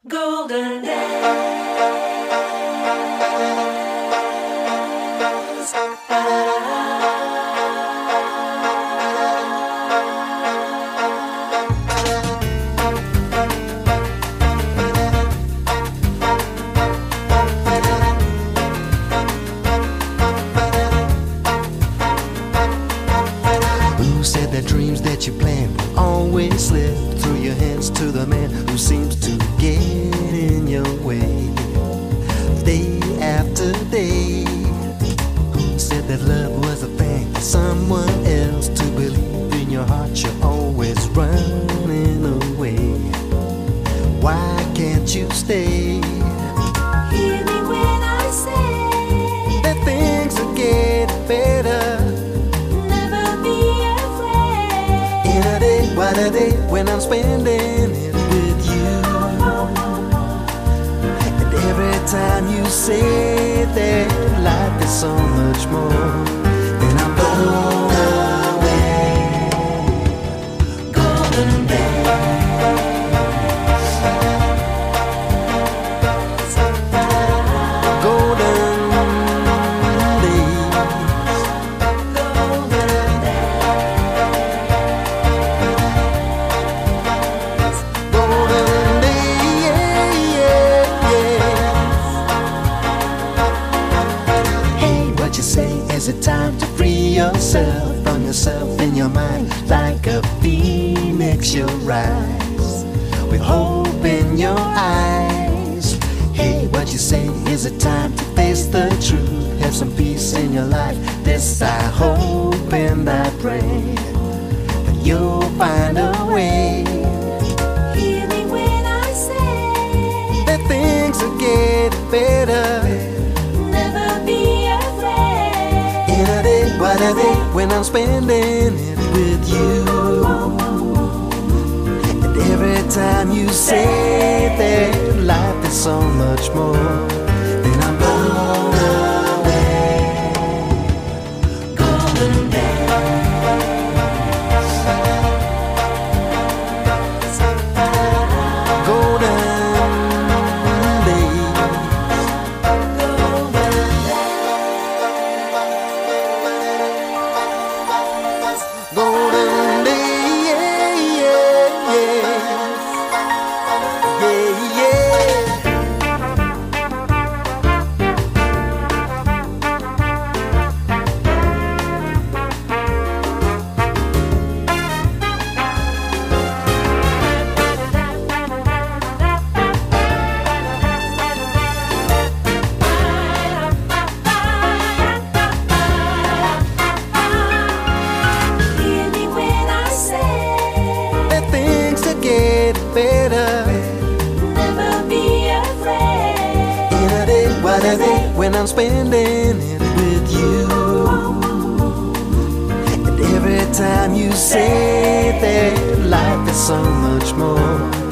Golden days. Who said that dreams that you plan will always slip through your hands to the man who seems to get in your way day after day? Who said that love was a thing for someone else to believe in your heart? You're always running away. Why can't you stay? Hear me when I say That things will get better. never be afraid. In a day, what a day when I'm spending it with you. And every time you say that life is so much more, then I'm blown away. Golden days. Golden days, golden days, yeah, yeah. Hey, what you say? Is it time to free yourself from yourself in your mind? Like a phoenix, you'll rise with hope in your eyes. Hey, what you say? Is it time to face the truth? Have some peace in your life. This I hope and I pray that you'll find a way. Hear me when I say That things will get better. never be afraid. In a day, what a day when I'm spending it with you. And every time you say that life is so much more, then I'm blown away. Golden days. Golden days, golden days, yeah, yeah, yeah, yeah, yeah. Hear me when I say That things will get better. never be afraid. In a day, what a day when I'm spending it with you. And every time you say that life is so much more,